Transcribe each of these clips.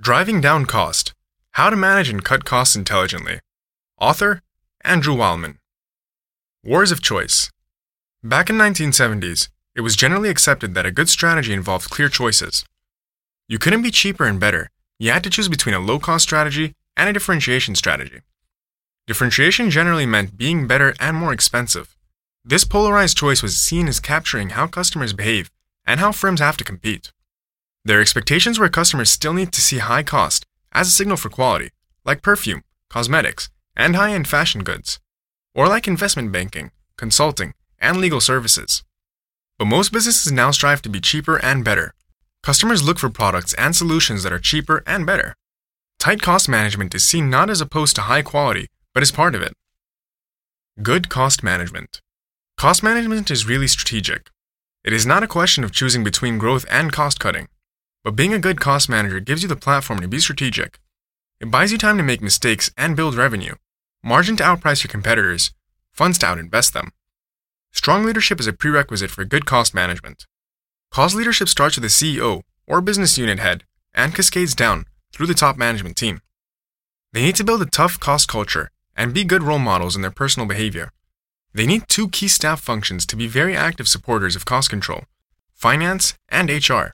Driving Down Cost: How to Manage and Cut Costs Intelligently. Author, Andrew Wildman. Wars of Choice. Back in 1970s, it was generally accepted that a good strategy involved clear choices. You couldn't be cheaper and better. You had to choose between a low-cost strategy and a differentiation strategy. Differentiation generally meant being better and more expensive. This polarized choice was seen as capturing how customers behave and how firms have to compete. Their expectations were customers still need to see high cost as a signal for quality, like perfume, cosmetics, and high-end fashion goods, or like investment banking, consulting, and legal services. But most businesses now strive to be cheaper and better. Customers look for products and solutions that are cheaper and better. Tight cost management is seen not as opposed to high quality, but as part of it. Good cost management. Cost management is really strategic. It is not a question of choosing between growth and cost cutting, but being a good cost manager gives you the platform to be strategic. It buys you time to make mistakes and build revenue, margin to outprice your competitors, funds to outinvest them. Strong leadership is a prerequisite for good cost management. Cost leadership starts with the CEO or business unit head and cascades down through the top management team. They need to build a tough cost culture and be good role models in their personal behavior. They need two key staff functions to be very active supporters of cost control: finance and HR.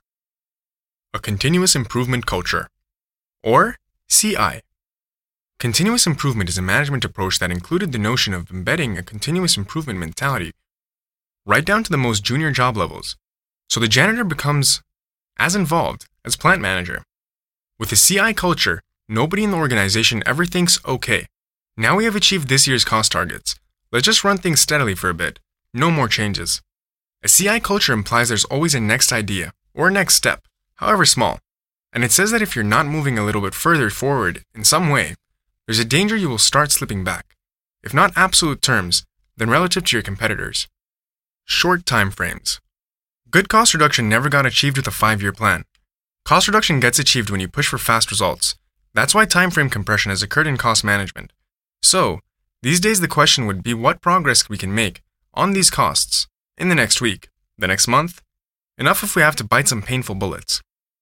A continuous improvement culture, or CI. Continuous improvement is a management approach that included the notion of embedding a continuous improvement mentality right down to the most junior job levels, so the janitor becomes as involved as plant manager. With a CI culture, nobody in the organization ever thinks, okay, now we have achieved this year's cost targets. Let's just run things steadily for a bit. No more changes. A CI culture implies there's always a next idea or a next step, however small, and it says that if you're not moving a little bit further forward in some way, there's a danger you will start slipping back, if not absolute terms, then relative to your competitors. Short time frames. Good cost reduction never got achieved with a 5-year plan. Cost reduction gets achieved when you push for fast results. That's why time frame compression has occurred in cost management. So, these days the question would be what progress we can make on these costs in the next week, the next month, enough if we have to bite some painful bullets.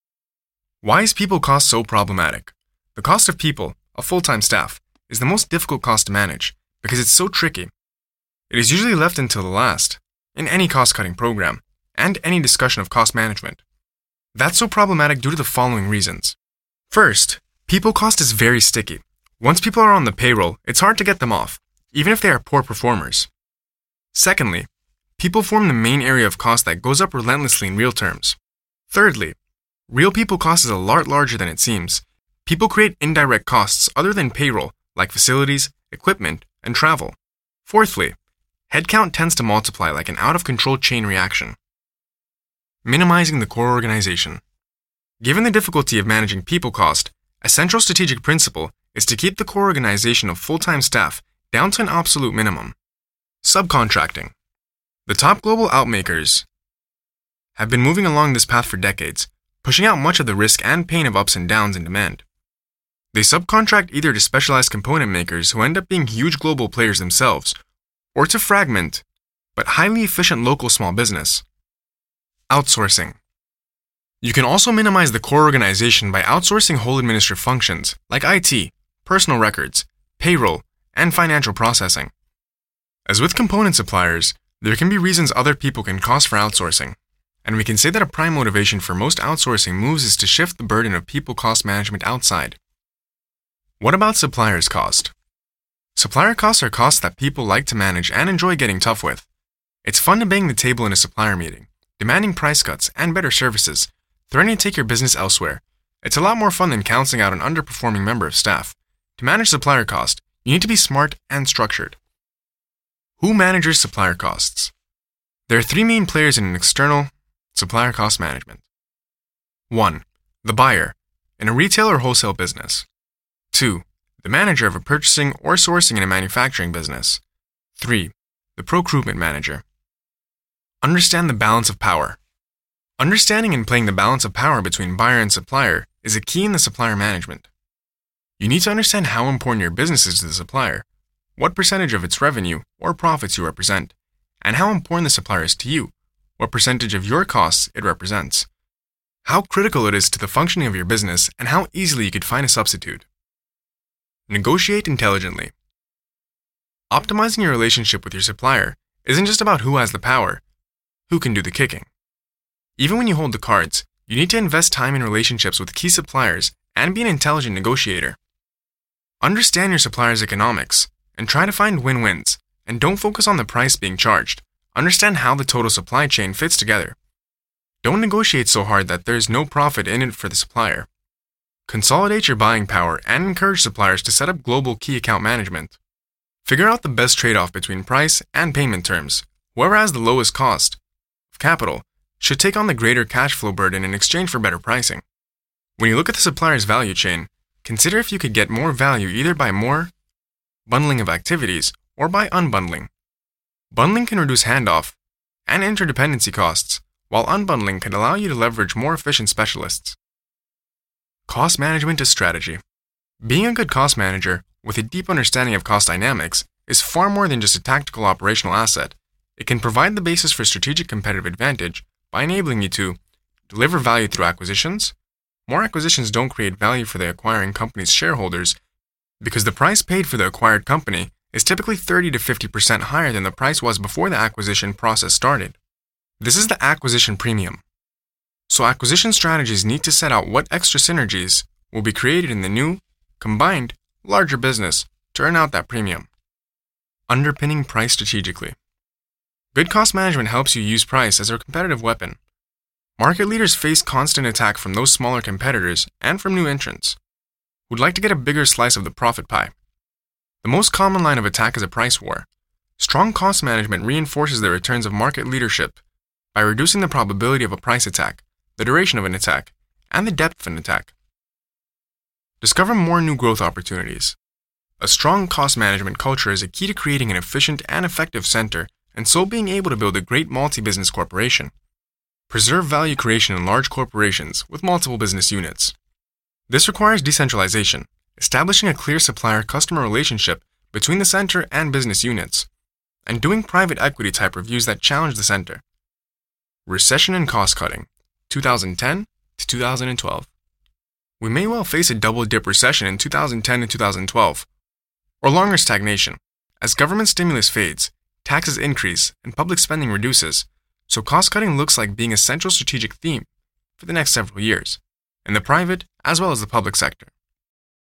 Why is people cost so problematic? The cost of people, a full-time staff, is the most difficult cost to manage because it's so tricky. It is usually left until the last, in any cost-cutting program, and any discussion of cost management. That's so problematic due to the following reasons. First, people cost is very sticky. Once people are on the payroll, it's hard to get them off, even if they are poor performers. Secondly, people form the main area of cost that goes up relentlessly in real terms. Thirdly, real people cost is a lot larger than it seems. People create indirect costs other than payroll, like facilities, equipment, and travel. Fourthly, headcount tends to multiply like an out-of-control chain reaction. Minimizing the core organization. Given the difficulty of managing people cost, a central strategic principle is to keep the core organization of full-time staff down to an absolute minimum. Subcontracting. The top global outmakers have been moving along this path for decades, pushing out much of the risk and pain of ups and downs in demand. They subcontract either to specialized component makers who end up being huge global players themselves, or to fragment, but highly efficient local small business. Outsourcing. You can also minimize the core organization by outsourcing whole administrative functions like IT, personal records, payroll, and financial processing. As with component suppliers, there can be reasons other people can cost for outsourcing, and we can say that a prime motivation for most outsourcing moves is to shift the burden of people cost management outside. What about suppliers' cost? Supplier costs are costs that people like to manage and enjoy getting tough with. It's fun to bang the table in a supplier meeting, demanding price cuts and better services, threatening to take your business elsewhere. It's a lot more fun than counseling out an underperforming member of staff. To manage supplier cost, you need to be smart and structured. Who manages supplier costs? There are 3 main players in an external supplier cost management. 1. The buyer, in a retail or wholesale business. 2. The manager of a purchasing or sourcing in a manufacturing business. 3. The procurement manager. Understand the balance of power. Understanding and playing the balance of power between buyer and supplier is a key in the supplier management. You need to understand how important your business is to the supplier, what percentage of its revenue or profits you represent, and how important the supplier is to you, what percentage of your costs it represents. how critical it is to the functioning of your business, and how easily you could find a substitute. Negotiate intelligently. Optimizing your relationship with your supplier isn't just about who has the power, who can do the kicking. Even when you hold the cards, you need to invest time in relationships with key suppliers and be an intelligent negotiator. Understand your supplier's economics and try to find win-wins, and don't focus on the price being charged. Understand how the total supply chain fits together. Don't negotiate so hard that there is no profit in it for the supplier. Consolidate your buying power and encourage suppliers to set up global key account management. Figure out the best trade-off between price and payment terms. Whoever has the lowest cost of capital should take on the greater cash flow burden in exchange for better pricing. When you look at the supplier's value chain, consider if you could get more value either by more bundling of activities or by unbundling. Bundling can reduce handoff and interdependency costs, while unbundling can allow you to leverage more efficient specialists. Cost management is strategy. Being a good cost manager with a deep understanding of cost dynamics is far more than just a tactical operational asset. It can provide the basis for strategic competitive advantage by enabling you to deliver value through acquisitions. More acquisitions don't create value for the acquiring company's shareholders because the price paid for the acquired company is typically 30 to 50% higher than the price was before the acquisition process started. This is the acquisition premium. So acquisition strategies need to set out what extra synergies will be created in the new, combined, larger business to earn out that premium. Underpinning price strategically. Good cost management helps you use price as a competitive weapon. Market leaders face constant attack from those smaller competitors and from new entrants who'd like to get a bigger slice of the profit pie. The most common line of attack is a price war. Strong cost management reinforces the returns of market leadership by reducing the probability of a price attack, the duration of an attack, and the depth of an attack. Discover more new growth opportunities. A strong cost management culture is a key to creating an efficient and effective center, and so being able to build a great multi-business corporation. Preserve value creation in large corporations with multiple business units. This requires decentralization, establishing a clear supplier-customer relationship between the center and business units, and doing private equity type reviews that challenge the center. Recession and cost cutting, 2010 to 2012. We may well face a double-dip recession in 2010 and 2012, or longer stagnation, as government stimulus fades, taxes increase, and public spending reduces, so cost-cutting looks like being a central strategic theme for the next several years, in the private as well as the public sector.